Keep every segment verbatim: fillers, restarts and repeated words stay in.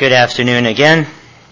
Good afternoon again.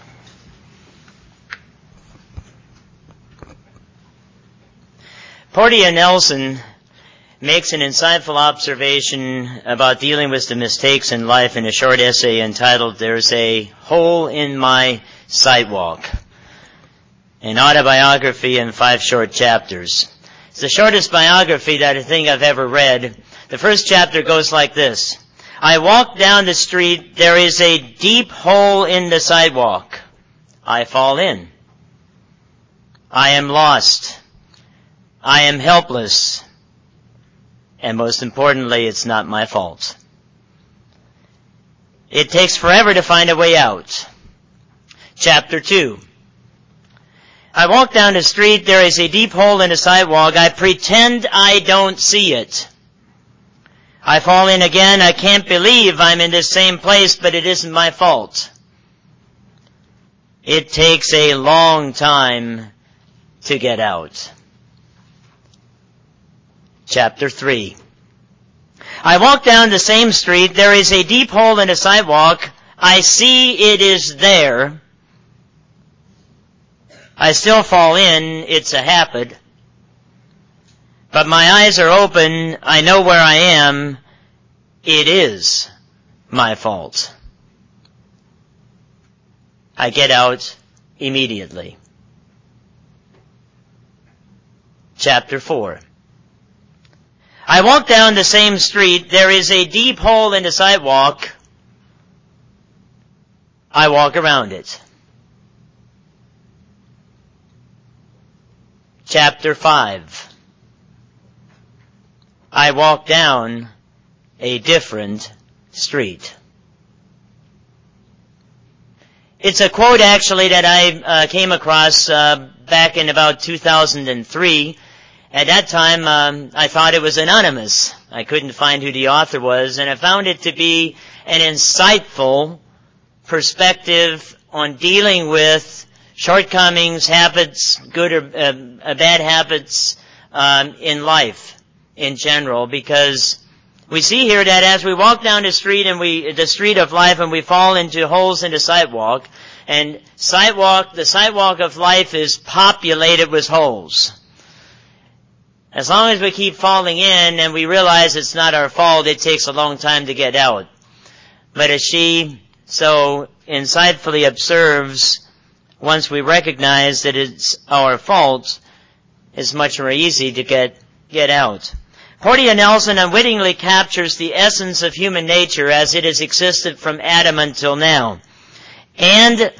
Portia Nelson makes an insightful observation about dealing with the mistakes in life in a short essay entitled, "There's a Hole in My Sidewalk," an autobiography in five short chapters. It's the shortest biography that I think I've ever read. The first chapter goes like this. I walk down the street, there is a deep hole in the sidewalk. I fall in. I am lost. I am helpless. And most importantly, it's not my fault. It takes forever to find a way out. Chapter two. I walk down the street, there is a deep hole in the sidewalk. I pretend I don't see it. I fall in again. I can't believe I'm in this same place, but it isn't my fault. It takes a long time to get out. Chapter three. I walk down the same street. There is a deep hole in the sidewalk. I see it is there. I still fall in. It's a habit. But my eyes are open. I know where I am. It is my fault. I get out immediately. Chapter four. I walk down the same street. There is a deep hole in the sidewalk. I walk around it. Chapter five. I walk down a different street. It's a quote actually that I uh, came across uh, back in about two thousand three. At that time, um, I thought it was anonymous. I couldn't find who the author was, and I found it to be an insightful perspective on dealing with shortcomings, habits, good or uh, bad habits um, in life in general, because we see here that as we walk down the street and we, the street of life, and we fall into holes in the sidewalk, and sidewalk, the sidewalk of life is populated with holes. As long as we keep falling in and we realize it's not our fault, it takes a long time to get out. But as she so insightfully observes, once we recognize that it's our fault, it's much more easy to get, get out. Portia Nelson unwittingly captures the essence of human nature as it has existed from Adam until now, and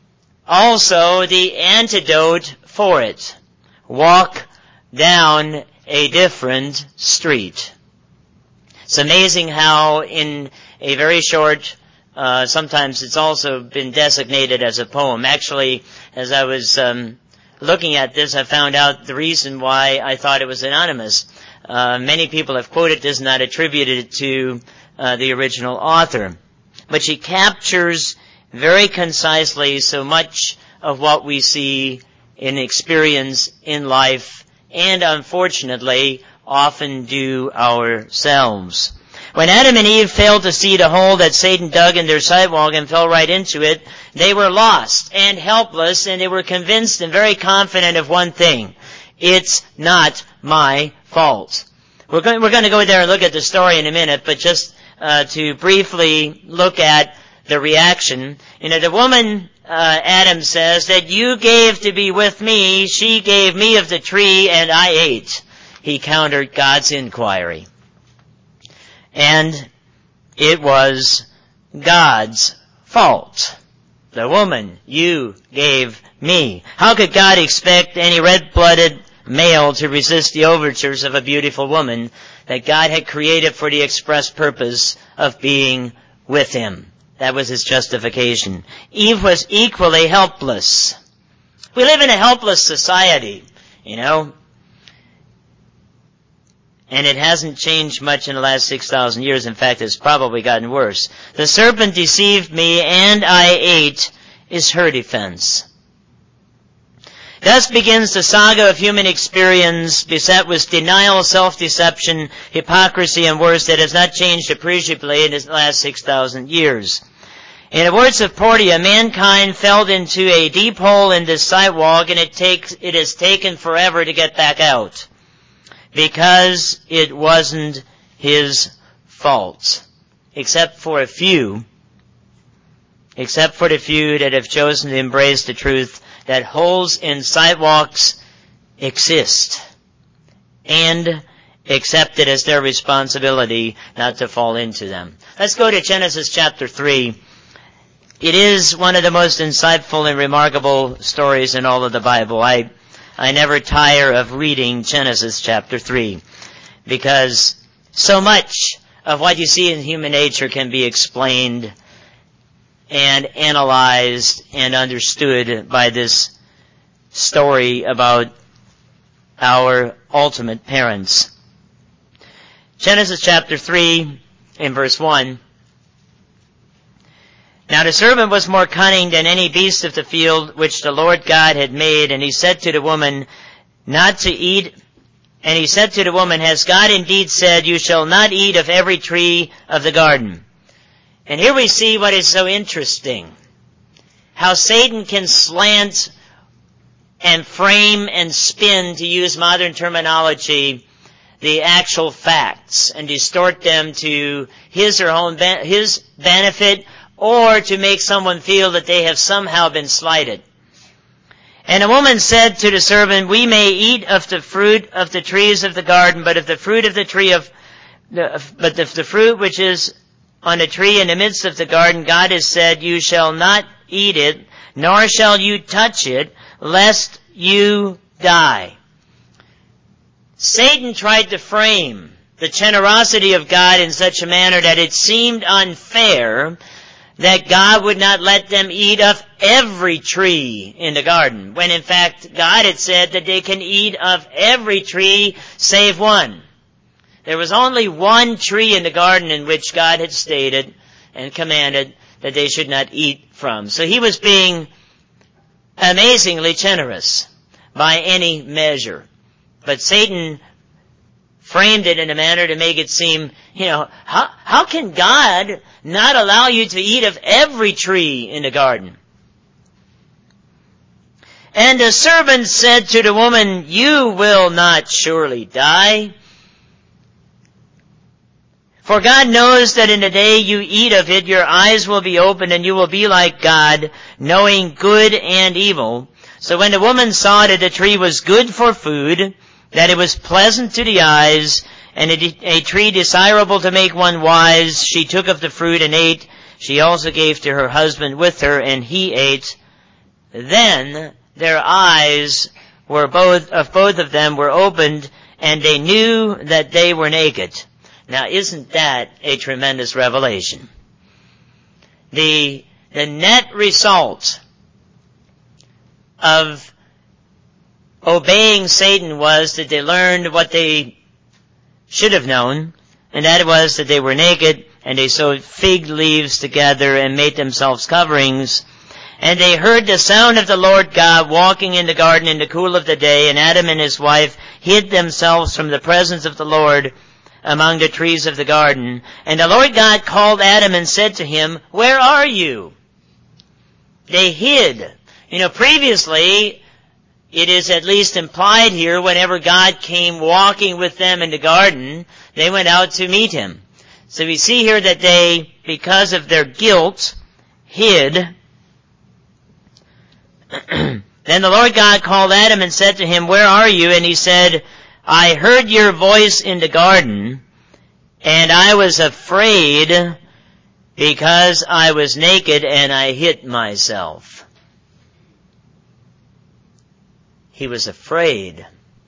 also the antidote for it. Walk down a different street. It's amazing how in a very short, uh, sometimes it's also been designated as a poem. Actually, as I was um, looking at this, I found out the reason why I thought it was anonymous. Uh, many people have quoted this, not attributed it to uh, the original author. But she captures very concisely so much of what we see in experience in life, and unfortunately often do ourselves. When Adam and Eve failed to see the hole that Satan dug in their sidewalk and fell right into it, they were lost and helpless, and they were convinced and very confident of one thing: it's not my fault. We're going, we're going to go there and look at the story in a minute, but just uh, to briefly look at the reaction. You know, the woman, uh, Adam says, that you gave to be with me, she gave me of the tree and I ate. He countered God's inquiry. And it was God's fault. The woman you gave me. How could God expect any red-blooded male to resist the overtures of a beautiful woman that God had created for the express purpose of being with him? That was his justification. Eve was equally helpless. We live in a helpless society, you know, and it hasn't changed much in the last six thousand years. In fact, it's probably gotten worse. The serpent deceived me and I ate is her defense. Thus begins the saga of human experience, beset with denial, self-deception, hypocrisy, and worse, that has not changed appreciably in the last six thousand years. In the words of Portia, mankind fell into a deep hole in this sidewalk, and it takes, it has taken forever to get back out. Because it wasn't his fault. Except for a few, except for the few that have chosen to embrace the truth that holes in sidewalks exist. And accept it as their responsibility not to fall into them. Let's go to Genesis chapter three. It is one of the most insightful and remarkable stories in all of the Bible. I, I never tire of reading Genesis chapter three, because so much of what you see in human nature can be explained and analyzed and understood by this story about our ultimate parents. Genesis chapter three, in verse one. Now the serpent was more cunning than any beast of the field which the Lord God had made, and he said to the woman, not to eat, and he said to the woman, has God indeed said, you shall not eat of every tree of the garden? And here we see what is so interesting. How Satan can slant and frame and spin, to use modern terminology, the actual facts and distort them to his or own his benefit, or to make someone feel that they have somehow been slighted. And the woman said to the serpent, we may eat of the fruit of the trees of the garden, but of the fruit of the tree of, but of the fruit which is on a tree in the midst of the garden, God has said, you shall not eat it, nor shall you touch it, lest you die. Satan tried to frame the generosity of God in such a manner that it seemed unfair that God would not let them eat of every tree in the garden, when in fact God had said that they can eat of every tree save one. There was only one tree in the garden in which God had stated and commanded that they should not eat from. So he was being amazingly generous by any measure. But Satan framed it in a manner to make it seem, you know, how, how can God not allow you to eat of every tree in the garden? And the serpent said to the woman, you will not surely die. For God knows that in the day you eat of it, your eyes will be opened and you will be like God, knowing good and evil. So when the woman saw that the tree was good for food, that it was pleasant to the eyes, and a, a tree desirable to make one wise, she took of the fruit and ate. She also gave to her husband with her, and he ate. Then their eyes were both of both of them were opened, and they knew that they were naked. Now, isn't that a tremendous revelation? The the net result of obeying Satan was that they learned what they should have known, and that was that they were naked, and they sewed fig leaves together and made themselves coverings. And they heard the sound of the Lord God walking in the garden in the cool of the day, and Adam and his wife hid themselves from the presence of the Lord among the trees of the garden. And the Lord God called Adam and said to him, where are you? They hid. You know, previously, it is at least implied here, whenever God came walking with them in the garden, they went out to meet him. So we see here that they, because of their guilt, hid. Then the Lord God called Adam and said to him, where are you? And he said, I heard your voice in the garden, and I was afraid because I was naked and I hid myself. He was afraid.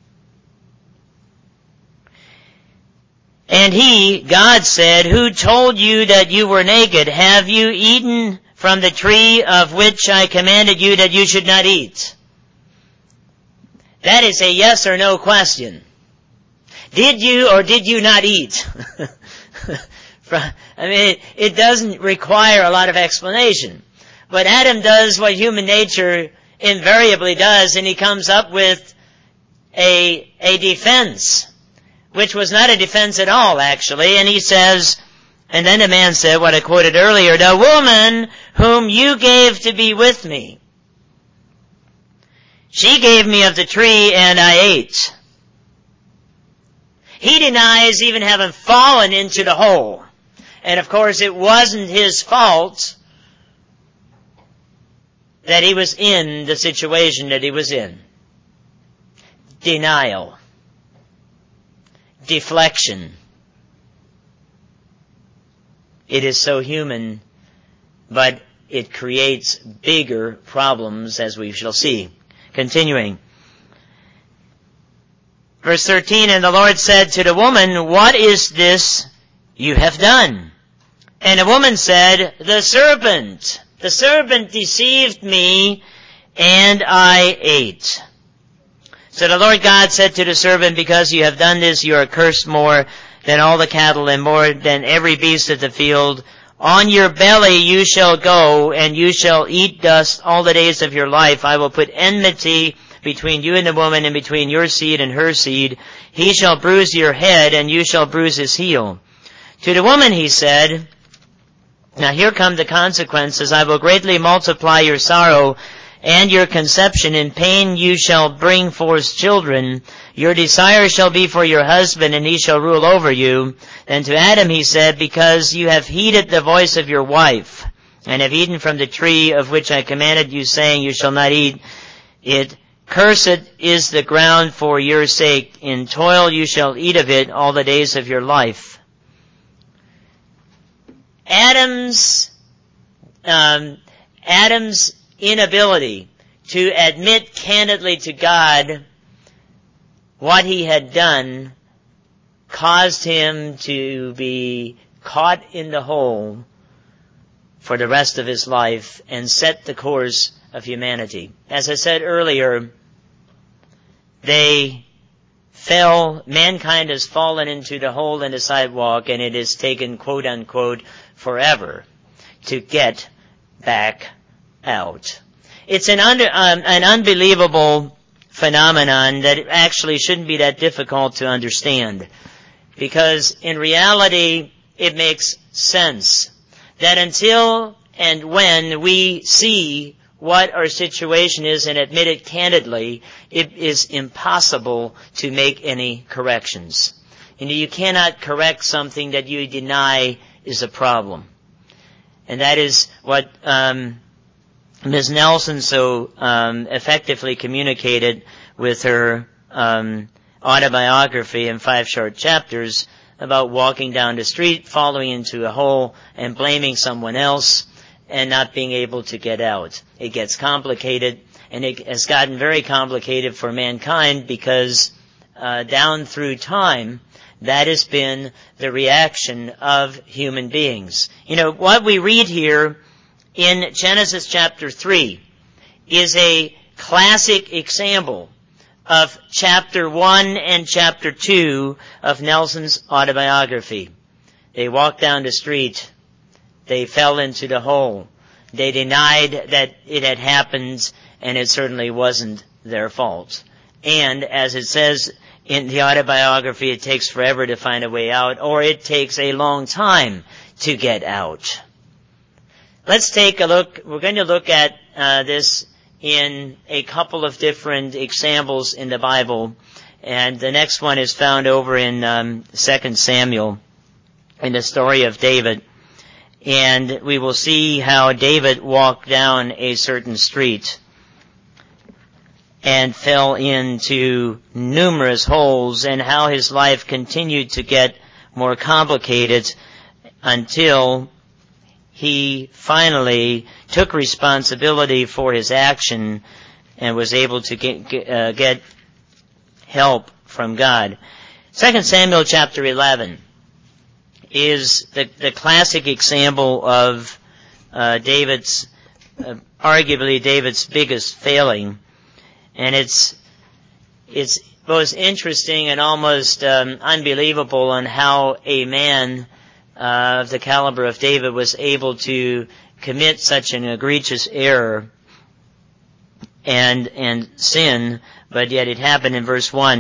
And he, God said, who told you that you were naked? Have you eaten from the tree of which I commanded you that you should not eat? That is a yes or no question. Did you or did you not eat? I mean, it doesn't require a lot of explanation. But Adam does what human nature invariably does, and he comes up with a, a defense, which was not a defense at all, actually. And he says, And then the man said, what I quoted earlier, the woman whom you gave to be with me, she gave me of the tree and I ate. He denies even having fallen into the hole. And of course it wasn't his fault that he was in the situation that he was in. Denial. Deflection. It is so human, but it creates bigger problems, as we shall see. Continuing. Verse thirteen, and the Lord said to the woman, what is this you have done? And the woman said, the serpent. The serpent deceived me, and I ate. So the Lord God said to the serpent, because you have done this, you are cursed more than all the cattle and more than every beast of the field. On your belly you shall go, and you shall eat dust all the days of your life. I will put enmity between you and the woman, and between your seed and her seed. He shall bruise your head, and you shall bruise his heel. To the woman he said, now here come the consequences. I will greatly multiply your sorrow and your conception. In pain you shall bring forth children. Your desire shall be for your husband, and he shall rule over you. Then to Adam he said, because you have heeded the voice of your wife, and have eaten from the tree of which I commanded you, saying, you shall not eat it. Cursed is the ground for your sake. In toil you shall eat of it all the days of your life. Adam's, um, Adam's inability to admit candidly to God what he had done caused him to be caught in the hole for the rest of his life and set the course of humanity. As I said earlier, they fell, mankind has fallen into the hole in the sidewalk, and it has taken, quote unquote, forever to get back out. It's an under, um, an unbelievable phenomenon that actually shouldn't be that difficult to understand, because in reality it makes sense that until and when we see what our situation is and admit it candidly, it is impossible to make any corrections. You know, you cannot correct something that you deny is a problem. And that is what um, Miz Nelson so um, effectively communicated with her um, autobiography in five short chapters about walking down the street, falling into a hole, and blaming someone else, and not being able to get out. It gets complicated, and it has gotten very complicated for mankind because uh, down through time, that has been the reaction of human beings. You know, what we read here in Genesis chapter three is a classic example of chapter one and chapter two of Nelson's autobiography. They walked down the street. They fell into the hole. They denied that it had happened, and it certainly wasn't their fault. And as it says in the autobiography, it takes forever to find a way out, or it takes a long time to get out. Let's take a look. We're going to look at uh, this in a couple of different examples in the Bible. And the next one is found over in um, Second Samuel, in the story of David. And we will see how David walked down a certain street and fell into numerous holes, and how his life continued to get more complicated until he finally took responsibility for his action and was able to get, uh, get help from God. Second Samuel chapter eleven is the, the classic example of uh, David's, uh, arguably David's biggest failing. And it's it's both interesting and almost um, unbelievable on how a man uh, of the caliber of David was able to commit such an egregious error and and sin, but yet it happened in verse one.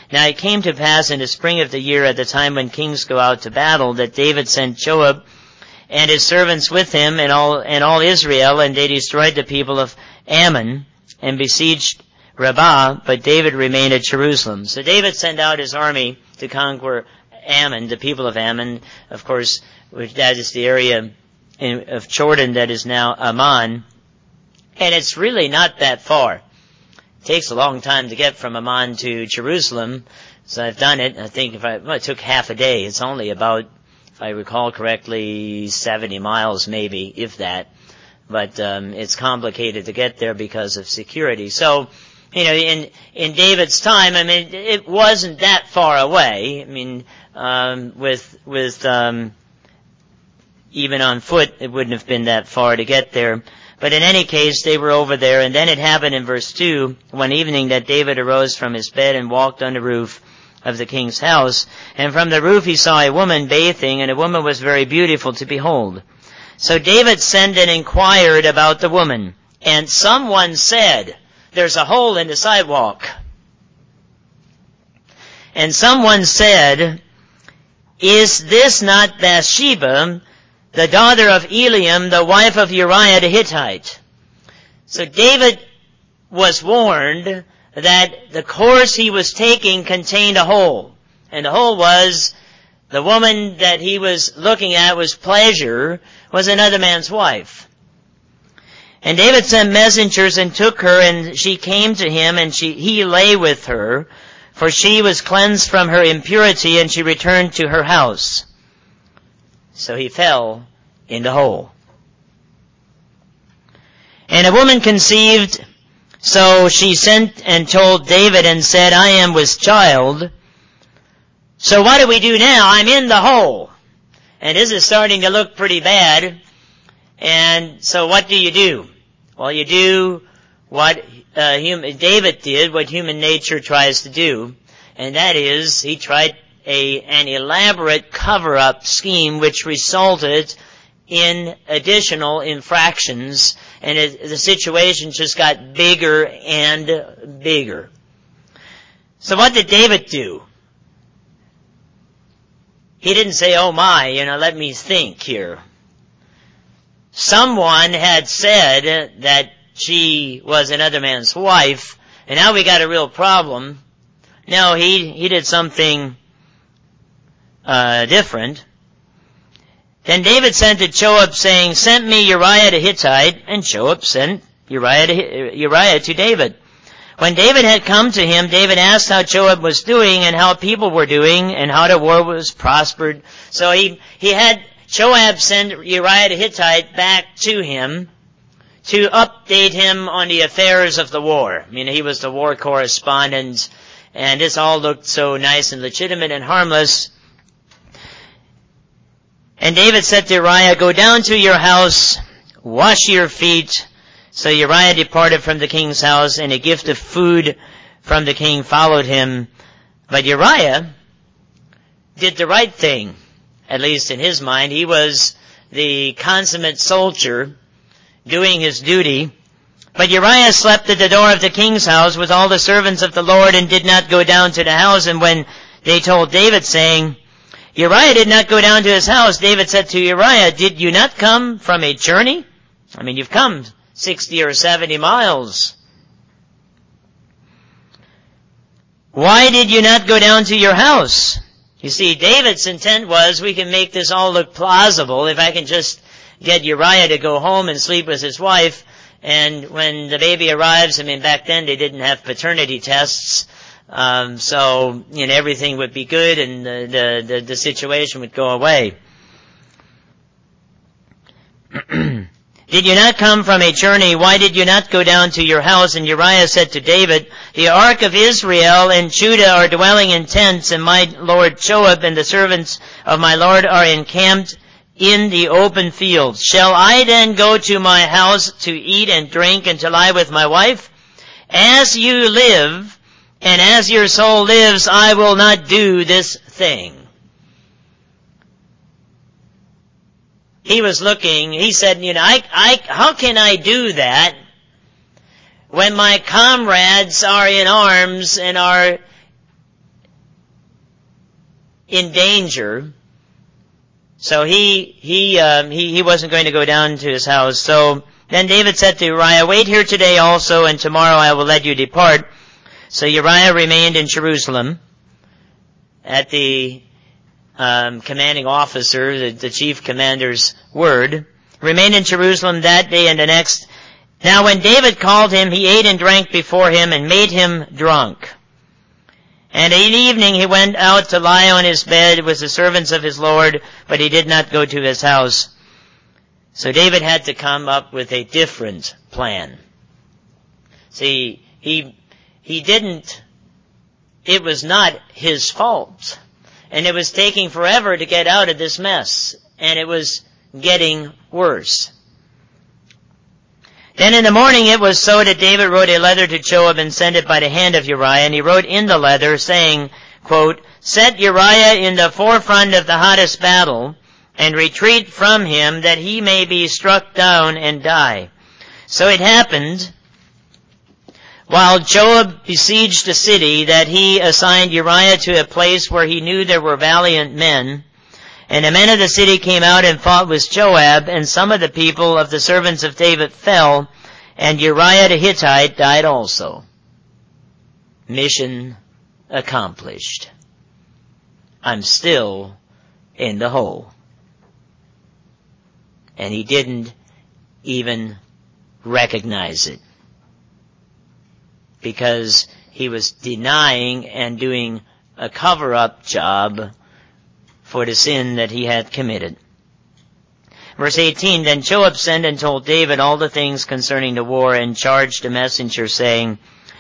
Now it came to pass in the spring of the year, at the time when kings go out to battle, that David sent Joab and his servants with him and all and all Israel, and they destroyed the people of Ammon and besieged Rabbah, but David remained at Jerusalem. So David sent out his army to conquer Ammon, the people of Ammon, of course, which that is the area in, of Jordan that is now Ammon, and it's really not that far. It takes a long time to get from Ammon to Jerusalem, so I've done it. I think if I, well, it took half a day. It's only about, if I recall correctly, seventy miles maybe, if that. But um, it's complicated to get there because of security. So, you know, in in David's time, I mean, it wasn't that far away. I mean, um, with with um, even on foot, it wouldn't have been that far to get there. But in any case, they were over there. And then it happened in verse two, one evening, that David arose from his bed and walked on the roof of the king's house. And from the roof he saw a woman bathing, and the woman was very beautiful to behold. So David sent and inquired about the woman. And someone said, "There's a hole in the sidewalk." And someone said, "Is this not Bathsheba, the daughter of Eliam, the wife of Uriah the Hittite?" So David was warned that the course he was taking contained a hole. And the hole was, the woman that he was looking at was pleasure, was another man's wife. And David sent messengers and took her, and she came to him, and she, he lay with her, for she was cleansed from her impurity, and she returned to her house. So he fell in the hole. And a woman conceived, so she sent and told David and said, "I am with child. So what do we do now? I'm in the hole. And this is starting to look pretty bad. And so what do you do?" Well, you do what uh, human, David did, what human nature tries to do. And that is, he tried a, an elaborate cover-up scheme which resulted in additional infractions. And it, the situation just got bigger and bigger. So what did David do? He didn't say, "Oh my, you know, let me think here." Someone had said that she was another man's wife, and now we got a real problem. No, he, he did something uh, different. Then David sent to Joab, saying, "Send me Uriah the Hittite," and Joab sent Uriah to, Uriah to David. When David had come to him, David asked how Joab was doing and how people were doing and how the war was prospered. So he, he had Joab send Uriah the Hittite back to him to update him on the affairs of the war. I mean, he was the war correspondent, and this all looked so nice and legitimate and harmless. And David said to Uriah, "Go down to your house, wash your feet." So Uriah departed from the king's house, and a gift of food from the king followed him. But Uriah did the right thing, at least in his mind. He was the consummate soldier doing his duty. But Uriah slept at the door of the king's house with all the servants of the Lord, and did not go down to the house. And when they told David, saying, "Uriah did not go down to his house," David said to Uriah, "Did you not come from a journey? I mean, you've come sixty or seventy miles. Why did you not go down to your house?" You see, David's intent was, we can make this all look plausible if I can just get Uriah to go home and sleep with his wife. And when the baby arrives, I mean, back then they didn't have paternity tests. Um, so, you know, everything would be good and the, the, the, the situation would go away. "Did you not come from a journey? Why did you not go down to your house?" And Uriah said to David, "The ark of Israel and Judah are dwelling in tents, and my lord Joab and the servants of my lord are encamped in the open fields. Shall I then go to my house to eat and drink and to lie with my wife? As you live, and as your soul lives, I will not do this thing." He was looking, he said, you know, I, I, how can I do that when my comrades are in arms and are in danger. So he he um, he he wasn't going to go down to his house. So then David said to Uriah, "Wait here today also, and tomorrow I will let you depart." So Uriah remained in Jerusalem at the um, commanding officer, the, the chief commander's word. Remained in Jerusalem that day and the next. Now when David called him, he ate and drank before him and made him drunk. And in the evening he went out to lie on his bed with the servants of his Lord, but he did not go to his house. So David had to come up with a different plan. See, he, he didn't, it was not his fault. And it was taking forever to get out of this mess. And it was getting worse. Then in the morning it was so that David wrote a letter to Joab and sent it by the hand of Uriah. And he wrote in the letter saying, quote, "Set Uriah in the forefront of the hottest battle, and retreat from him, that he may be struck down and die." So it happened, while Joab besieged the city, that he assigned Uriah to a place where he knew there were valiant men. And the men of the city came out and fought with Joab, and some of the people of the servants of David fell, and Uriah the Hittite died also. Mission accomplished. I'm still in the hole. And he didn't even recognize it, because he was denying and doing a cover-up job for the sin that he had committed. Verse eighteen, Then Joab sent and told David all the things concerning the war, and charged the messenger, saying,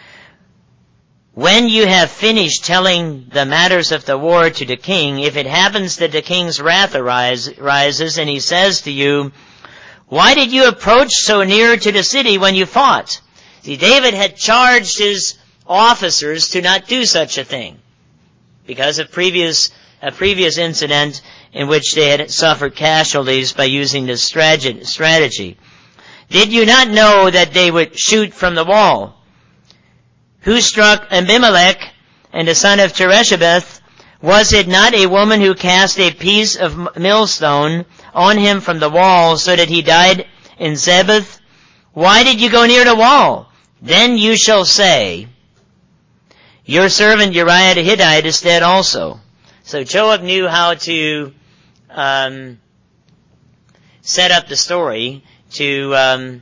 "When you have finished telling the matters of the war to the king, if it happens that the king's wrath arise, rises, and he says to you, 'Why did you approach so near to the city when you fought?'" See, David had charged his officers to not do such a thing because of previous a previous incident in which they had suffered casualties by using this strategy. "Did you not know that they would shoot from the wall? Who struck Abimelech and the son of Chereshabeth? Was it not a woman who cast a piece of millstone on him from the wall, so that he died in Zebeth? Why did you go near the wall? Then you shall say, 'Your servant Uriah the Hittite is dead also.'" So Joab knew how to um, set up the story to um,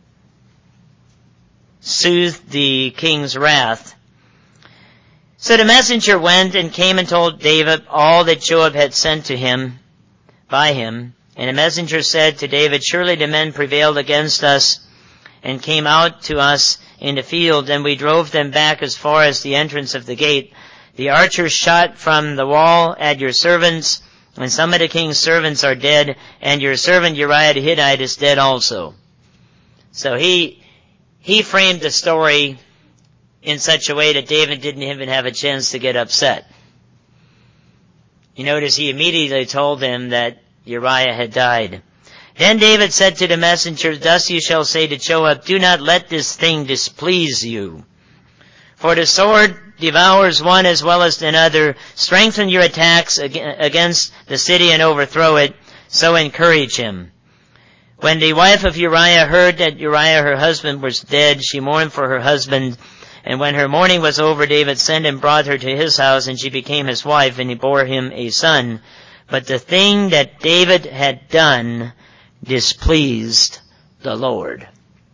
soothe the king's wrath. So the messenger went and came and told David all that Joab had sent to him by him. And the messenger said to David, "Surely the men prevailed against us and came out to us in the field, and we drove them back as far as the entrance of the gate. The archers shot from the wall at your servants, and some of the king's servants are dead, and your servant Uriah the Hittite is dead also." So he he framed the story in such a way that David didn't even have a chance to get upset. You notice he immediately told them that Uriah had died. Then David said to the messenger, "Thus you shall say to Joab, 'Do not let this thing displease you. For the sword devours one as well as another. Strengthen your attacks against the city and overthrow it. So encourage him.'" When the wife of Uriah heard that Uriah her husband was dead, she mourned for her husband. And when her mourning was over, David sent and brought her to his house, and she became his wife, and he bore him a son. But the thing that David had done displeased the Lord.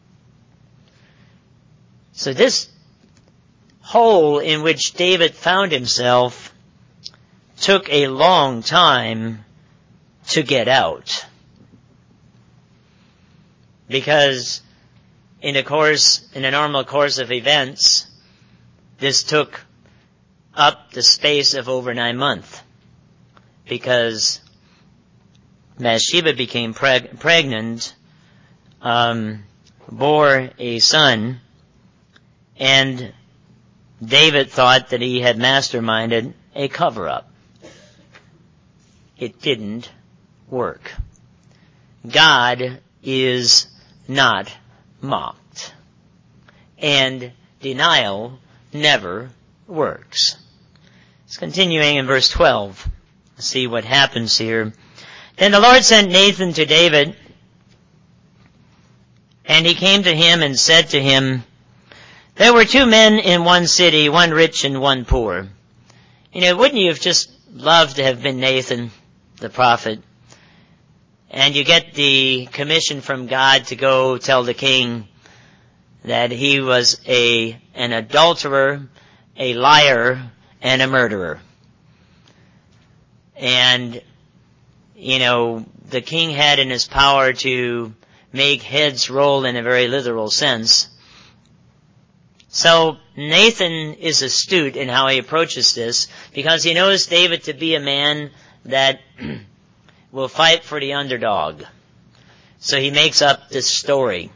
So this hole in which David found himself took a long time to get out. Because in the course, in the normal course of events, this took up the space of over nine months. Because Bathsheba became preg- pregnant, um, bore a son, and David thought that he had masterminded a cover-up. It didn't work. God is not mocked. And denial never works. It's continuing in verse twelve. see what happens here. Then the Lord sent Nathan to David, and he came to him and said to him, there were two men in one city, one rich and one poor. You know, wouldn't you have just loved to have been Nathan, the prophet? And you get the commission from God to go tell the king that he was a an adulterer, a liar, and a murderer. And, you know, the king had in his power to make heads roll in a very literal sense. So Nathan is astute in how he approaches this, because he knows David to be a man that will fight for the underdog. So he makes up this story.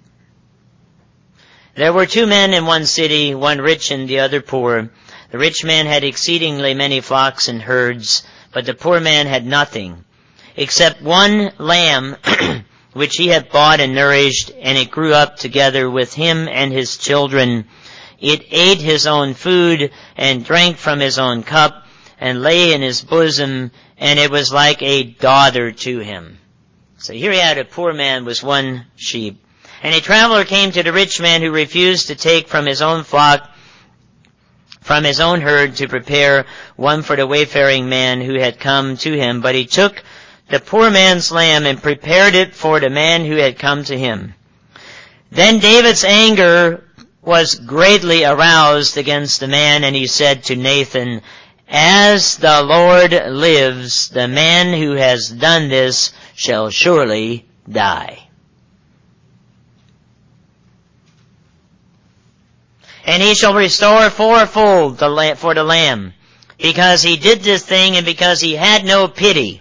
There were two men in one city, one rich and the other poor. The rich man had exceedingly many flocks and herds, but the poor man had nothing, except one lamb which he had bought and nourished, and it grew up together with him and his children. It ate his own food and drank from his own cup and lay in his bosom, and it was like a daughter to him. So here he had a poor man with one sheep. And a traveler came to the rich man who refused to take from his own flock, from his own herd, to prepare one for the wayfaring man who had come to him. But he took the poor man's lamb and prepared it for the man who had come to him. Then David's anger was greatly aroused against the man, and he said to Nathan, as the Lord lives, the man who has done this shall surely die. And he shall restore fourfold for the lamb, because he did this thing and because he had no pity.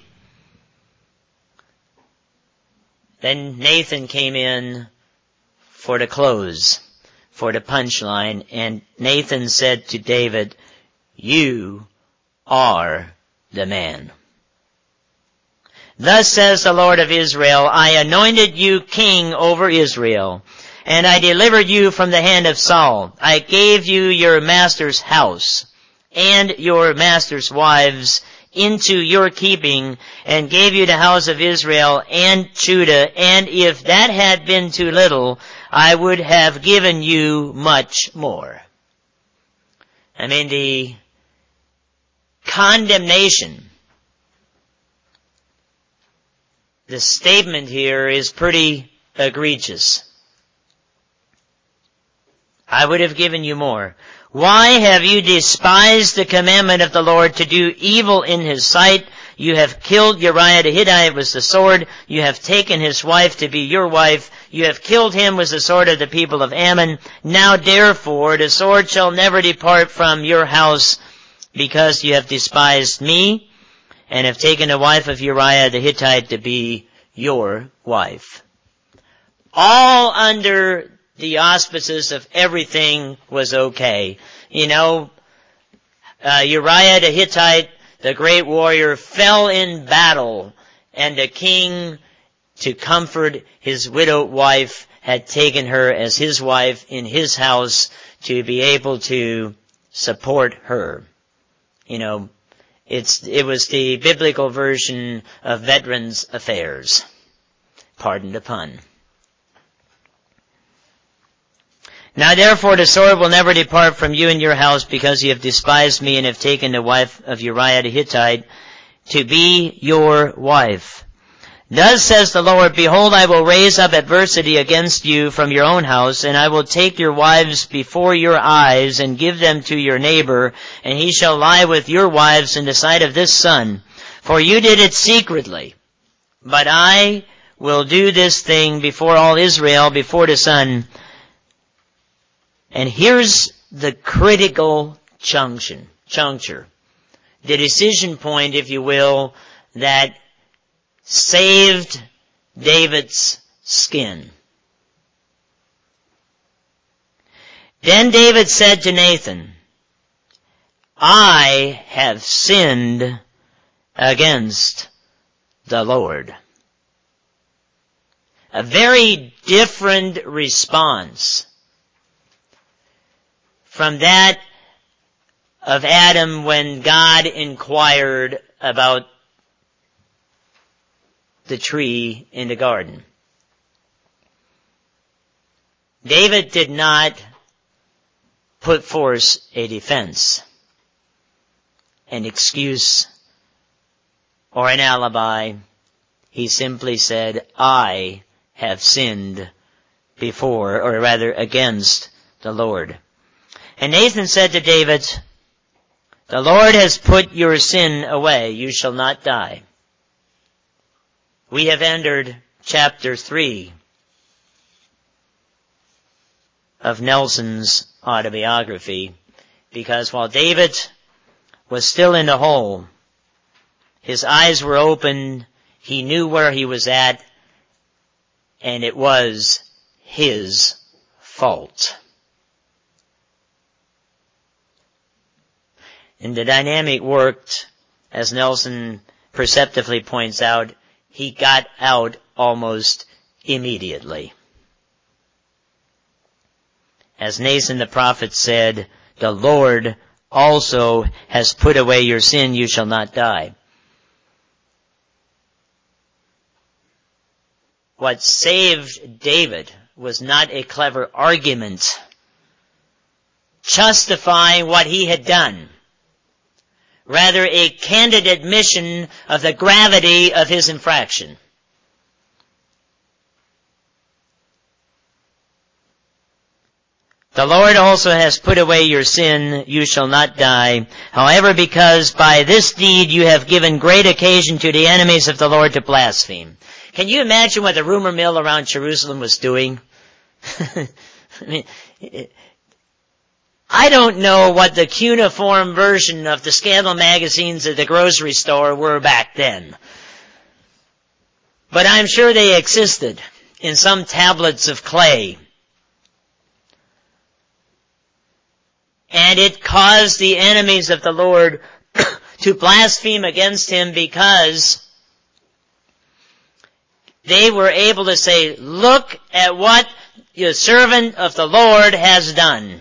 Then Nathan came in for the close, for the punchline, and Nathan said to David, you are the man. Thus says the Lord of Israel, I anointed you king over Israel, and I delivered you from the hand of Saul. I gave you your master's house and your master's wives into your keeping, and gave you the house of Israel and Judah, and if that had been too little, I would have given you much more. I mean, the condemnation, the statement here is pretty egregious. I would have given you more. Why have you despised the commandment of the Lord to do evil in his sight? You have killed Uriah the Hittite with the sword. You have taken his wife to be your wife. You have killed him with the sword of the people of Ammon. Now therefore the sword shall never depart from your house, because you have despised me and have taken the wife of Uriah the Hittite to be your wife. All under the auspices of everything was okay. You know, uh, Uriah the Hittite, the great warrior, fell in battle, and the king, to comfort his widowed wife, had taken her as his wife in his house to be able to support her. You know, it's it was the biblical version of Veterans Affairs. Pardon the pun. Now therefore the sword will never depart from you and your house, because you have despised me and have taken the wife of Uriah the Hittite to be your wife. Thus says the Lord, behold, I will raise up adversity against you from your own house, and I will take your wives before your eyes and give them to your neighbor, and he shall lie with your wives in the sight of this sun. For you did it secretly, but I will do this thing before all Israel, before the sun. And here's the critical junction, juncture, the decision point, if you will, that saved David's skin. Then David said to Nathan, I have sinned against the Lord. A very different response from that of Adam when God inquired about the tree in the garden. David did not put forth a defense, an excuse, or an alibi. He simply said, I have sinned before, or rather against the Lord. And Nathan said to David, the Lord has put your sin away. You shall not die. We have entered chapter three of Nelson's autobiography, because while David was still in the hole, his eyes were open, he knew where he was at, and it was his fault. And the dynamic worked, as Nelson perceptively points out, he got out almost immediately. As Nathan the prophet said, the Lord also has put away your sin, you shall not die. What saved David was not a clever argument justifying what he had done, rather a candid admission of the gravity of his infraction. The Lord also has put away your sin, you shall not die. However, because by this deed you have given great occasion to the enemies of the Lord to blaspheme. Can you imagine what the rumor mill around Jerusalem was doing? I mean, I don't know what the cuneiform version of the scandal magazines at the grocery store were back then. But I'm sure they existed in some tablets of clay. And it caused the enemies of the Lord to blaspheme against him because they were able to say, look at what the servant of the Lord has done.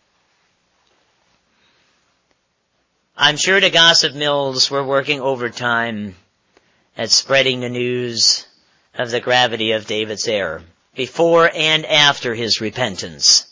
I'm sure the gossip mills were working overtime at spreading the news of the gravity of David's error, before and after his repentance.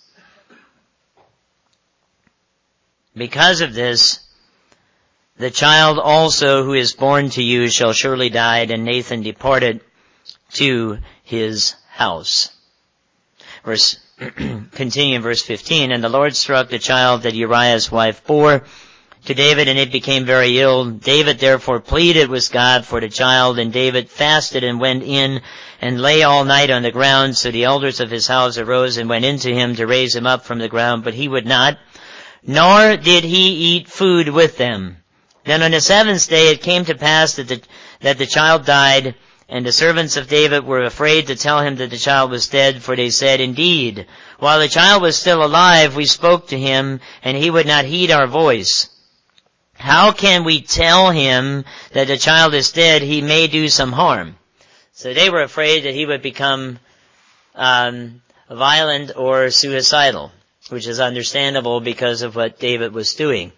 Because of this, the child also who is born to you shall surely die. And Nathan departed to his house. Verse, continue in verse fifteen. And the Lord struck the child that Uriah's wife bore to David, and it became very ill. David therefore pleaded with God for the child, and David fasted and went in and lay all night on the ground. So the elders of his house arose and went into him to raise him up from the ground, but he would not, nor did he eat food with them. Then on the seventh day it came to pass that the, that the child died, and the servants of David were afraid to tell him that the child was dead, for they said, indeed, while the child was still alive, we spoke to him, and he would not heed our voice. How can we tell him that the child is dead? He may do some harm. So they were afraid that he would become um, violent or suicidal, which is understandable because of what David was doing.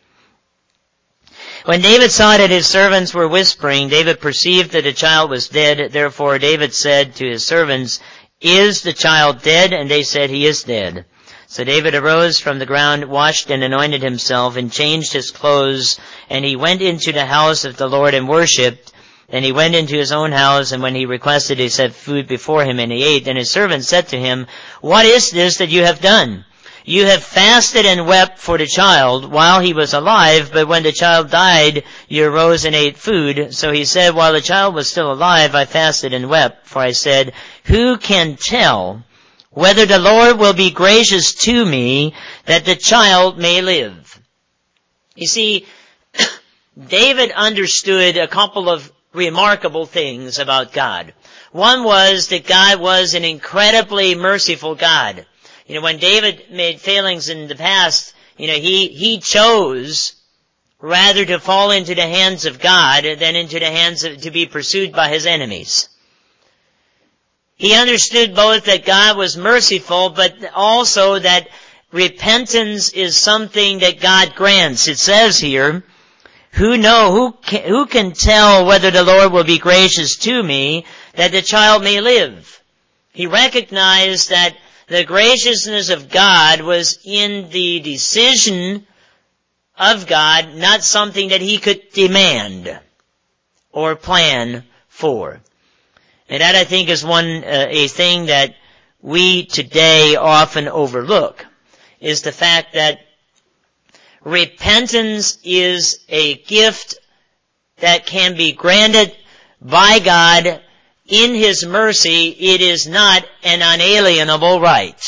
When David saw that his servants were whispering, David perceived that the child was dead. Therefore David said to his servants, is the child dead? And they said, he is dead. So David arose from the ground, washed and anointed himself, and changed his clothes, and he went into the house of the Lord and worshipped. Then he went into his own house, and when he requested, he set food before him, and he ate. And his servant said to him, what is this that you have done? You have fasted and wept for the child while he was alive, but when the child died, you arose and ate food. So he said, while the child was still alive, I fasted and wept, for I said, who can tell whether the Lord will be gracious to me that the child may live? You see, David understood a couple of remarkable things about God. One was that God was an incredibly merciful God. You know, when David made failings in the past, you know, he, he chose rather to fall into the hands of God than into the hands of, to be pursued by his enemies. He understood both that God was merciful, but also that repentance is something that God grants. It says here, Who know, who can, who can tell whether the Lord will be gracious to me that the child may live? He recognized that the graciousness of God was in the decision of God, not something that he could demand or plan for. And that, I think, is one, uh, a thing that we today often overlook, is the fact that repentance is a gift that can be granted by God in His mercy. It is not an unalienable right.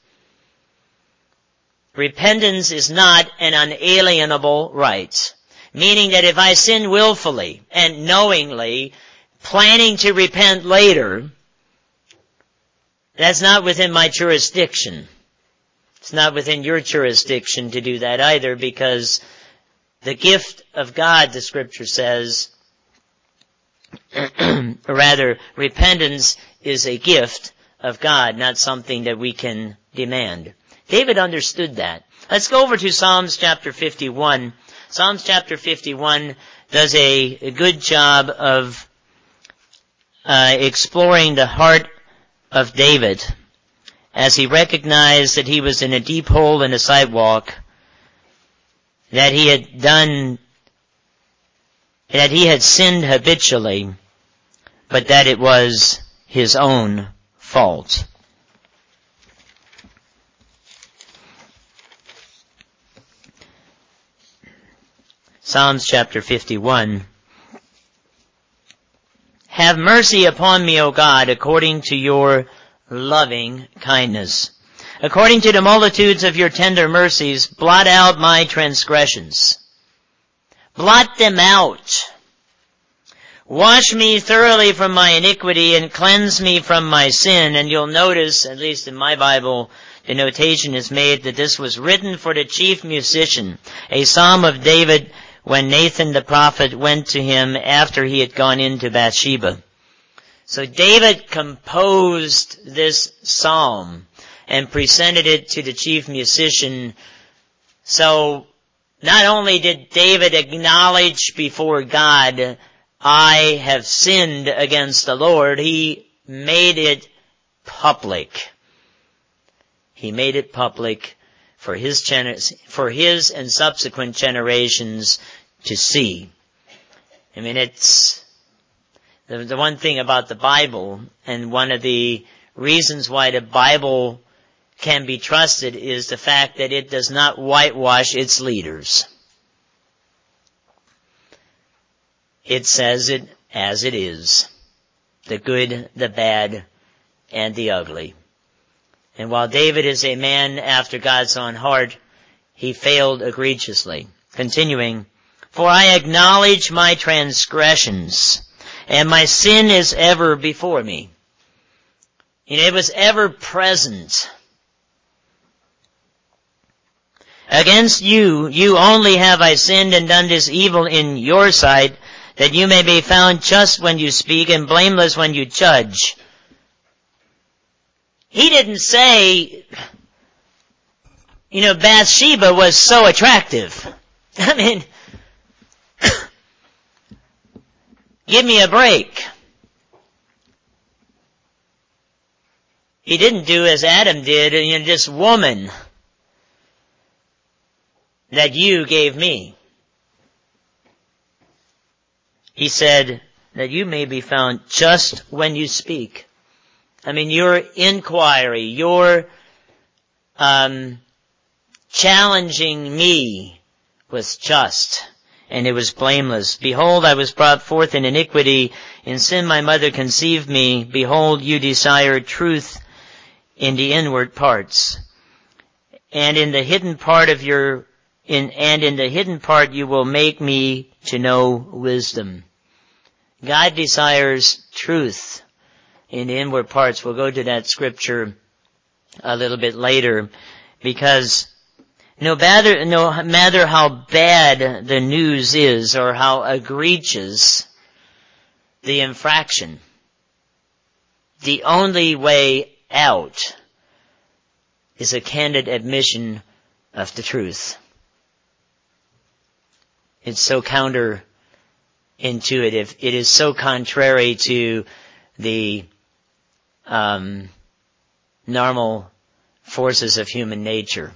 Repentance is not an unalienable right. Meaning that if I sin willfully and knowingly, planning to repent later, that's not within my jurisdiction. It's not within your jurisdiction to do that either, because the gift of God, the Scripture says, or rather, repentance is a gift of God, not something that we can demand. David understood that. Let's go over to Psalms chapter fifty-one. Psalms chapter fifty-one does a, a good job of uh, exploring the heart of David as he recognized that he was in a deep hole in the sidewalk, that he had done, that he had sinned habitually, but that it was his own fault. Psalms chapter fifty-one. Have mercy upon me, O God, according to your loving kindness. According to the multitudes of your tender mercies, blot out my transgressions. Blot them out. Wash me thoroughly from my iniquity and cleanse me from my sin. And you'll notice, at least in my Bible, the notation is made that this was written for the chief musician, a psalm of David when Nathan the prophet went to him after he had gone into Bathsheba. So David composed this psalm and presented it to the chief musician. So not only did David acknowledge before God, I have sinned against the Lord, he made it public. He made it public for his gener- for his and subsequent generations to see. I mean, it's the, the one thing about the Bible, and one of the reasons why the Bible can be trusted, is the fact that it does not whitewash its leaders. It says it as it is. The good, the bad, and the ugly. And while David is a man after God's own heart, he failed egregiously. Continuing, for I acknowledge my transgressions, and my sin is ever before me. You know, it was ever present. Against you, you only have I sinned and done this evil in your sight, that you may be found just when you speak and blameless when you judge. He didn't say, you know, Bathsheba was so attractive. I mean, give me a break. He didn't do as Adam did, you know, this woman that you gave me. He said that you may be found just when you speak. I mean, your inquiry, your um, challenging me was just, and it was blameless. Behold, I was brought forth in iniquity. In sin my mother conceived me. Behold, you desire truth in the inward parts. And in the hidden part of your, in, and in the hidden part you will make me to know wisdom. God desires truth in the inward parts. We'll go to that scripture a little bit later, because no matter, no matter how bad the news is or how egregious the infraction, the only way out is a candid admission of the truth. it's so counterintuitive. It is so contrary to the um, normal forces of human nature.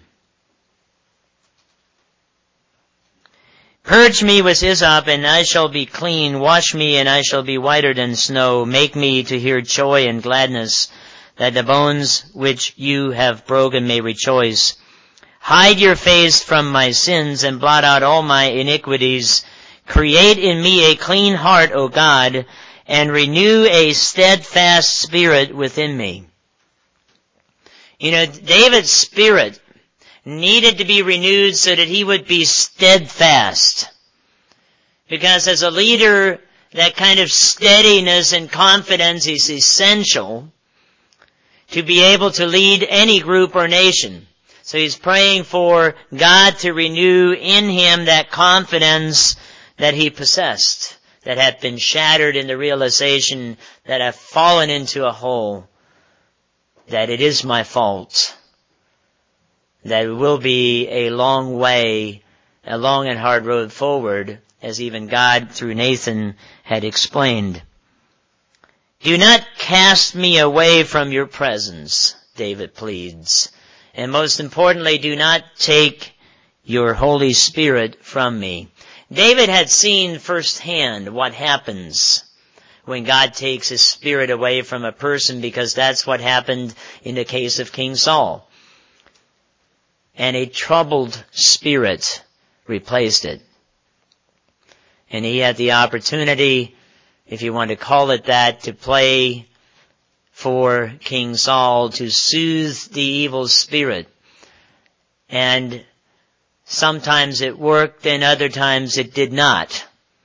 Purge me with hyssop, and I shall be clean. Wash me, and I shall be whiter than snow. Make me to hear joy and gladness, that the bones which you have broken may rejoice. Hide your face from my sins, and blot out all my iniquities. Create in me a clean heart, O God, and renew a steadfast spirit within me. You know, David's spirit needed to be renewed so that he would be steadfast. Because as a leader, that kind of steadiness and confidence is essential to be able to lead any group or nation. So he's praying for God to renew in him that confidence that he possessed, that had been shattered in the realization that I've fallen into a hole, that it is my fault, that it will be a long way, a long and hard road forward, as even God through Nathan had explained. Do not cast me away from your presence, David pleads. And most importantly, do not take your Holy Spirit from me. David had seen firsthand what happens when God takes his spirit away from a person, because that's what happened in the case of King Saul. And a troubled spirit replaced it. And he had the opportunity, if you want to call it that, to play for King Saul, to soothe the evil spirit. And sometimes it worked and other times it did not.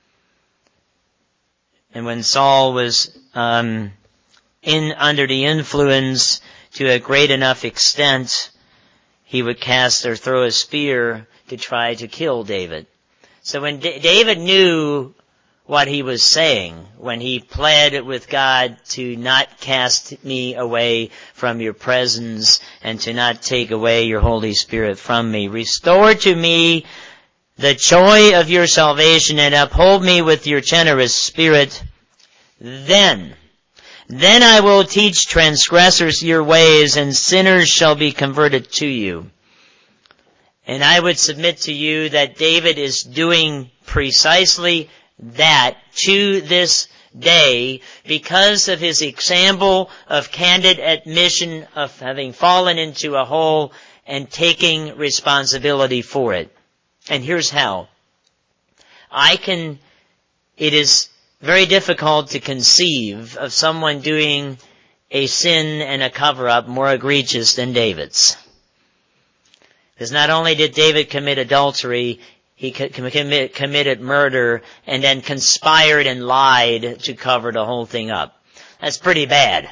And when Saul was um, in under the influence to a great enough extent, he would cast or throw a spear to try to kill David. So when D- David knew what he was saying when he pled with God to not cast me away from your presence and to not take away your Holy Spirit from me. Restore to me the joy of your salvation and uphold me with your generous spirit. Then, then I will teach transgressors your ways, and sinners shall be converted to you. And I would submit to you that David is doing precisely that to this day because of his example of candid admission of having fallen into a hole and taking responsibility for it. And here's how. I can, it is very difficult to conceive of someone doing a sin and a cover-up more egregious than David's. Because not only did David commit adultery, he commit, committed murder and then conspired and lied to cover the whole thing up. That's pretty bad.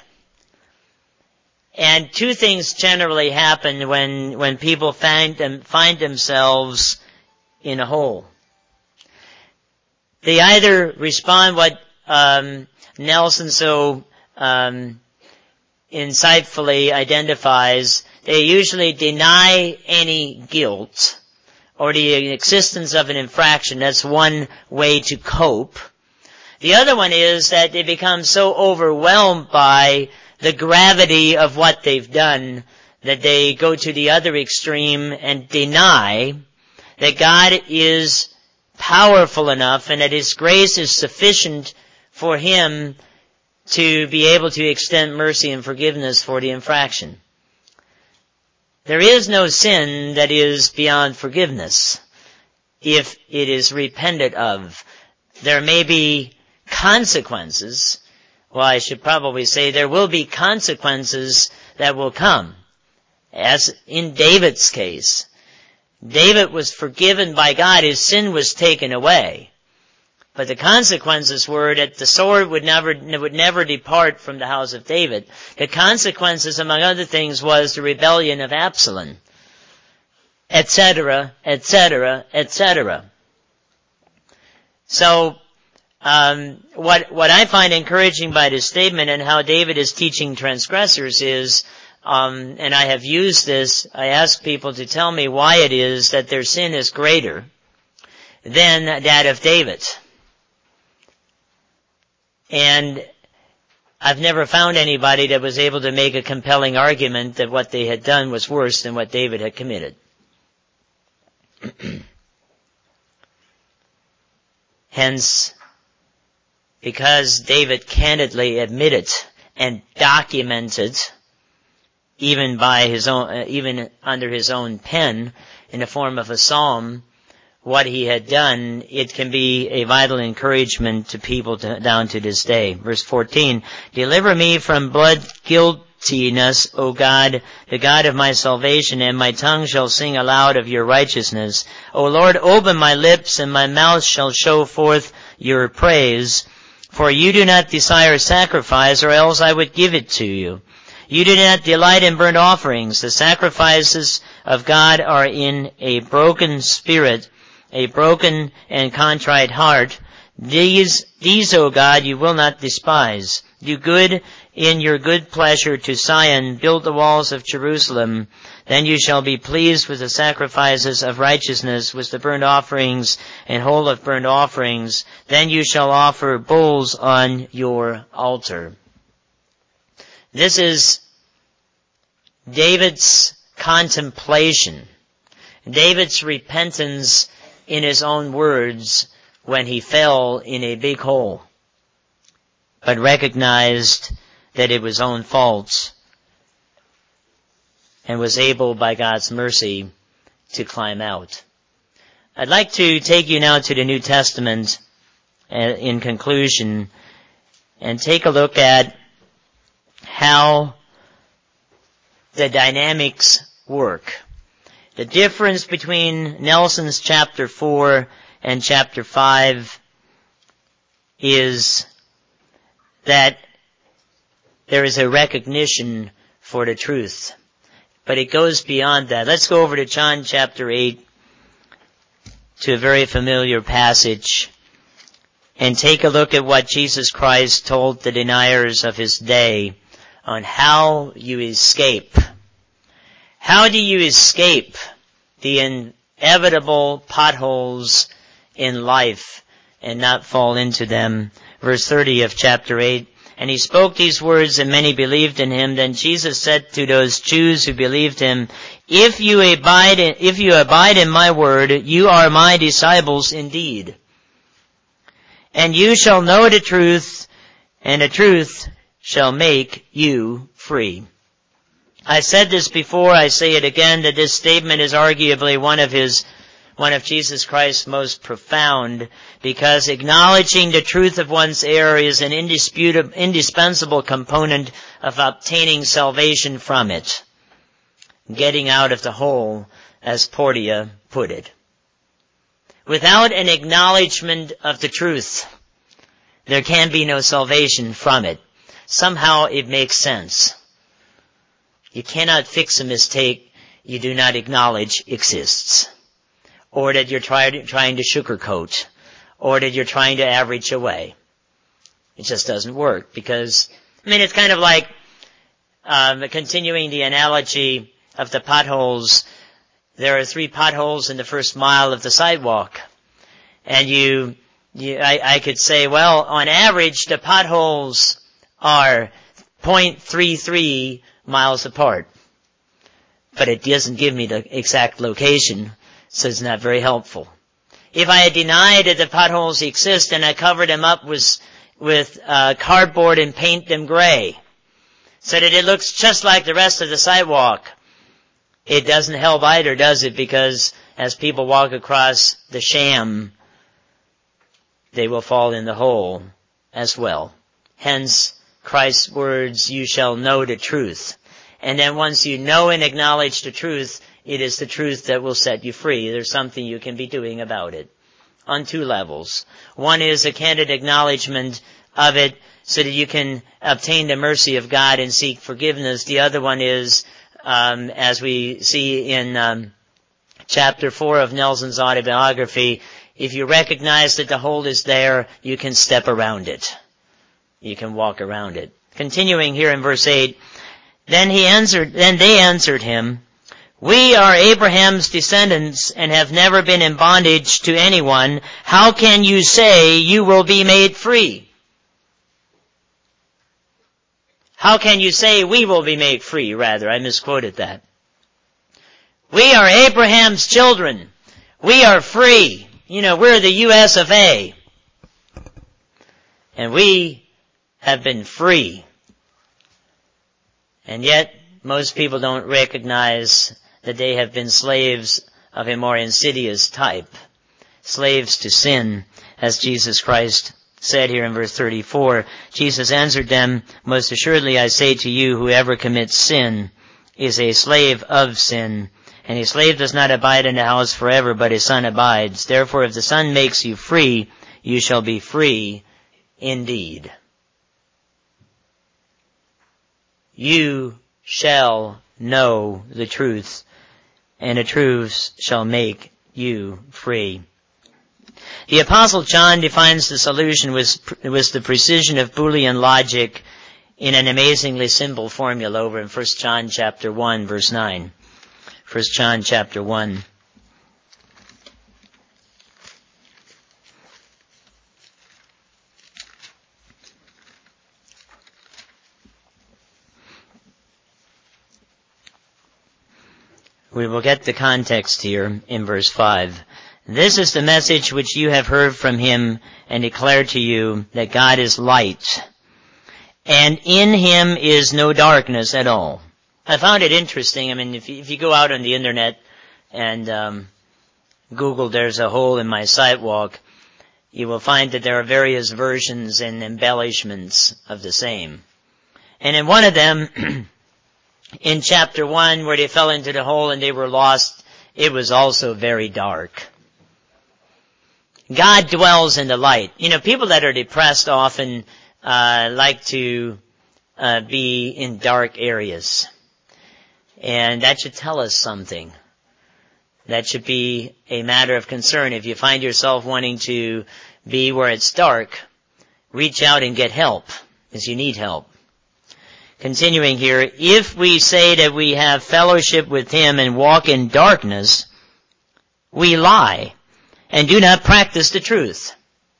And two things generally happen when, when people find, them, find themselves in a hole. They either respond what um, Nelson so um, insightfully identifies. They usually deny any guilt or the existence of an infraction. That's one way to cope. The other one is that they become so overwhelmed by the gravity of what they've done that they go to the other extreme and deny that God is powerful enough and that His grace is sufficient for Him to be able to extend mercy and forgiveness for the infraction. There is no sin that is beyond forgiveness if it is repented of. There may be consequences. Well, I should probably say there will be consequences that will come. As in David's case, David was forgiven by God. His sin was taken away. But the consequences were that the sword would never, would never depart from the house of David. The consequences, among other things, was the rebellion of Absalom, et cetera, et cetera, et cetera. So, um, what, what I find encouraging by this statement and how David is teaching transgressors is, um, and I have used this, I ask people to tell me why it is that their sin is greater. than that of David. And I've never found anybody that was able to make a compelling argument that what they had done was worse than what David had committed. Hence, because David candidly admitted and documented, even by his own, uh, even under his own pen, in the form of a psalm, what he had done, it can be a vital encouragement to people to, down to this day. Verse fourteen, deliver me from blood guiltiness, O God, the God of my salvation, and my tongue shall sing aloud of your righteousness. O Lord, open my lips, and my mouth shall show forth your praise. For you do not desire sacrifice, or else I would give it to you. You do not delight in burnt offerings. The sacrifices of God are in a broken spirit, a broken and contrite heart. These, these, O God, you will not despise. Do good in your good pleasure to Zion. Build the walls of Jerusalem. Then you shall be pleased with the sacrifices of righteousness, with the burnt offerings and whole of burnt offerings. Then you shall offer bulls on your altar. This is David's contemplation, David's repentance in his own words when he fell in a big hole, but recognized that it was own fault and was able by God's mercy to climb out. I'd like to take you now to the New Testament in conclusion and take a look at how the dynamics work. The difference between Nelson's chapter four and chapter five is that there is a recognition for the truth. But it goes beyond that. Let's go over to John chapter eight, to a very familiar passage, and take a look at what Jesus Christ told the deniers of his day on how you escape. How do you escape the inevitable potholes in life and not fall into them? Verse thirty of chapter eight. And he spoke these words, and many believed in him. Then Jesus said to those Jews who believed him, If you abide in, if you abide in my word, you are my disciples indeed. And you shall know the truth, and the truth shall make you free. I said this before, I say it again, that this statement is arguably one of his, one of Jesus Christ's most profound, because acknowledging the truth of one's error is an indisputable, indispensable component of obtaining salvation from it. Getting out of the hole, as Portia put it. Without an acknowledgement of the truth, there can be no salvation from it. Somehow it makes sense. You cannot fix a mistake you do not acknowledge exists, or that you're try- trying to sugarcoat, or that you're trying to average away. It just doesn't work because, I mean, it's kind of like um, continuing the analogy of the potholes. There are three potholes in the first mile of the sidewalk, and you, you I, I could say, well, on average, the potholes are zero point three three miles apart. But it doesn't give me the exact location, so it's not very helpful. If I had denied that the potholes exist and I covered them up with, with uh, cardboard and paint them gray, so that it looks just like the rest of the sidewalk, it doesn't help either, does it? Because as people walk across the sham, they will fall in the hole as well. Hence, Christ's words, you shall know the truth. And then once you know and acknowledge the truth, it is the truth that will set you free. There's something you can be doing about it on two levels. One is a candid acknowledgement of it so that you can obtain the mercy of God and seek forgiveness. The other one is, um, as we see in um, chapter four of Nelson's autobiography, if you recognize that the hole is there, you can step around it. You can walk around it. Continuing here in verse eight, then he answered, then they answered him, We are Abraham's descendants and have never been in bondage to anyone. How can you say you will be made free? How can you say we will be made free, rather? I misquoted that. We are Abraham's children. We are free. You know, we're the U S of A. And we have been free. And yet, most people don't recognize that they have been slaves of a more insidious type. Slaves to sin, as Jesus Christ said here in verse thirty-four. Jesus answered them, most assuredly I say to you, whoever commits sin is a slave of sin. And a slave does not abide in the house forever, but a son abides. Therefore, if the Son makes you free, you shall be free indeed. You shall know the truth, and the truth shall make you free. The Apostle John defines the solution with, with the precision of Boolean logic in an amazingly simple formula over in First John chapter one, verse nine. First John chapter one. We will get the context here in verse five. This is the message which you have heard from him and declared to you, that God is light, and in him is no darkness at all. I found it interesting. I mean, if you, if you go out on the internet and um, Google "there's a hole in my sidewalk," you will find that there are various versions and embellishments of the same. And in one of them, in chapter one, where they fell into the hole and they were lost, it was also very dark. God dwells in the light. You know, people that are depressed often uh like to uh be in dark areas. And that should tell us something. That should be a matter of concern. If you find yourself wanting to be where it's dark, reach out and get help, because you need help. Continuing here, if we say that we have fellowship with him and walk in darkness, we lie and do not practice the truth.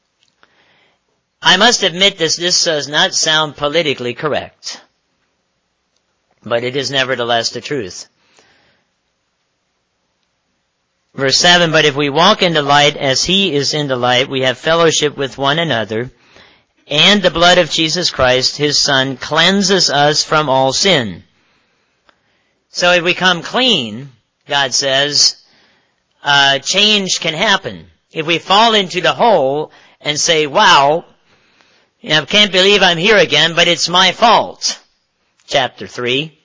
I must admit this, this does not sound politically correct, but it is nevertheless the truth. Verse seven, but if we walk in the light as he is in the light, we have fellowship with one another, and the blood of Jesus Christ, his Son, cleanses us from all sin. So if we come clean, God says, uh, change can happen. If we fall into the hole and say, wow, you know, I can't believe I'm here again, but it's my fault. Chapter three.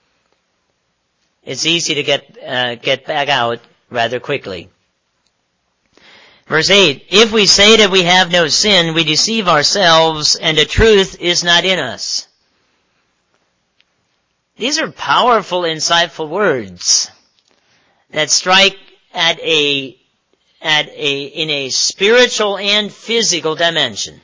It's easy to get, uh, get back out rather quickly. Verse eight, if we say that we have no sin, we deceive ourselves, and the truth is not in us. These are powerful, insightful words that strike at a, at a, in a spiritual and physical dimension.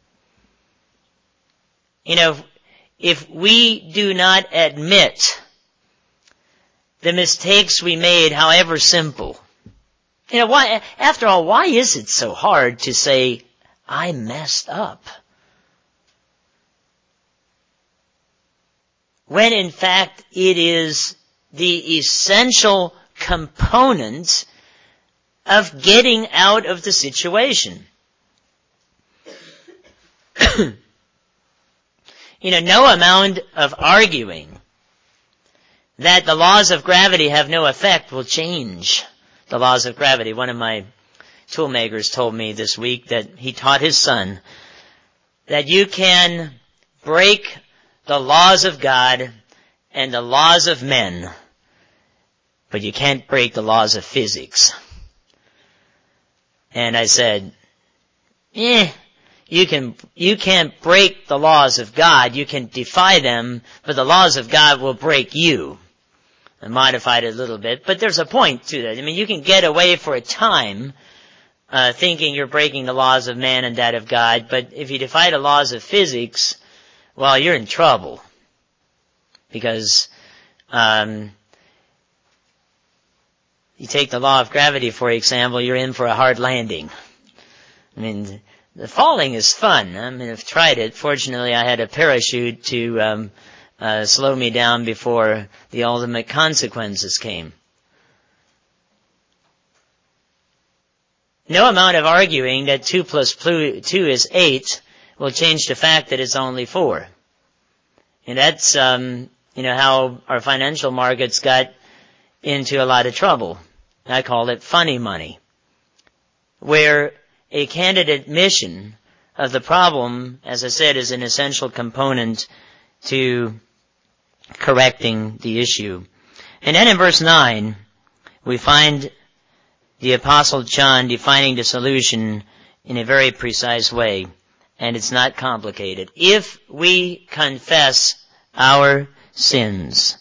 You know, if we do not admit the mistakes we made, however simple, you know, why, after all, why is it so hard to say, I messed up? When in fact it is the essential component of getting out of the situation. You know, no amount of arguing that the laws of gravity have no effect will change the laws of gravity. One of my toolmakers told me this week that he taught his son that you can break the laws of God and the laws of men, but you can't break the laws of physics. And I said, eh, you can, you can't break the laws of God. You can defy them, but the laws of God will break you. I modified it a little bit, but there's a point to that. I mean, you can get away for a time, uh, thinking you're breaking the laws of man and that of God, but if you defy the laws of physics, well, you're in trouble. Because, um, you take the law of gravity, for example, you're in for a hard landing. I mean, the falling is fun. I mean, I've tried it. Fortunately, I had a parachute to um, uh, slow me down before the ultimate consequences came. No amount of arguing that two plus two is eight will change the fact that it's only four. And that's, um, you know, how our financial markets got into a lot of trouble. I call it funny money, where a candid admission of the problem, as I said, is an essential component to correcting the issue. And then in verse nine, we find the Apostle John defining the solution in a very precise way, and it's not complicated. If we confess our sins,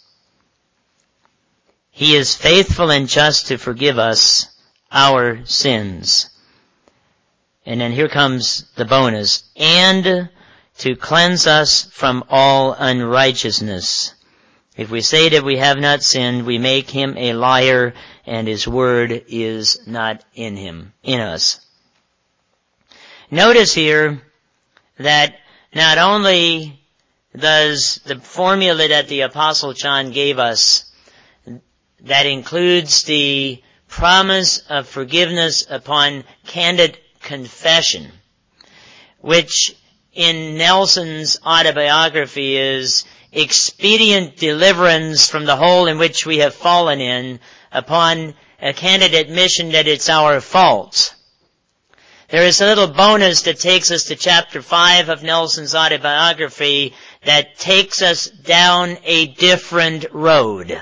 He is faithful and just to forgive us our sins. And then here comes the bonus, and to cleanse us from all unrighteousness. If we say that we have not sinned, we make Him a liar, and His word is not in Him, in us. Notice here that not only does the formula that the Apostle John gave us, that includes the promise of forgiveness upon candid confession, which in Nelson's autobiography is expedient deliverance from the hole in which we have fallen in upon a candid admission that it's our fault. There is a little bonus that takes us to chapter five of Nelson's autobiography that takes us down a different road.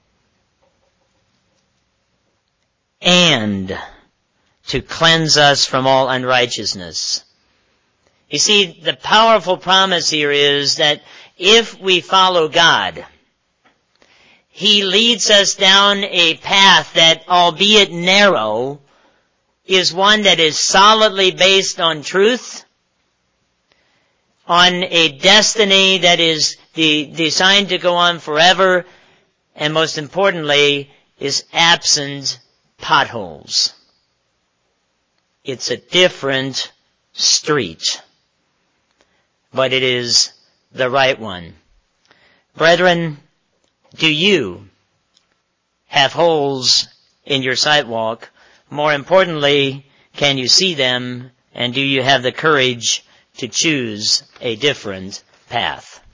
And to cleanse us from all unrighteousness. You see, the powerful promise here is that if we follow God, He leads us down a path that, albeit narrow, is one that is solidly based on truth, on a destiny that is de- designed to go on forever, and most importantly, is absent potholes. It's a different street, but it is the right one. Brethren, do you have holes in your sidewalk? More importantly, can you see them, and do you have the courage to choose a different path?